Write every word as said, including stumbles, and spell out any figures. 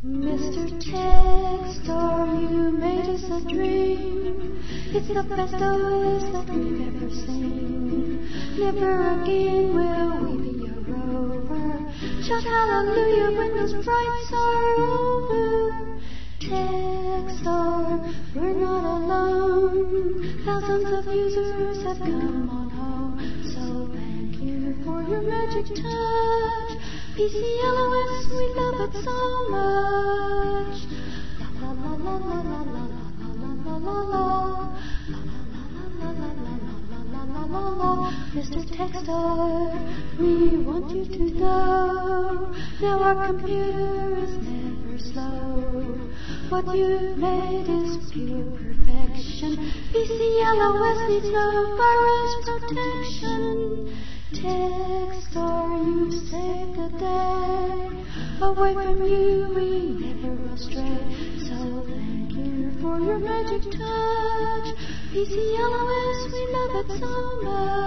Mister Techstar, you made us a dream. It's the best O S that we've ever seen. Never again will we be a rover. Shout hallelujah when those frights are over. Techstar, we're not alone. Thousands of users have come on home. So thank you for your magic touch. P C L O S, we love it so much. La la la la la la la la la la la la la. Mister Techstar, we want you to know now our computer is never slow. What you've made is pure perfection. P C L O S needs no virus protection. Techstar, you've saved the day. Away from you we never will stray. So thank you for your magic touch. P C L O S, we love it so much.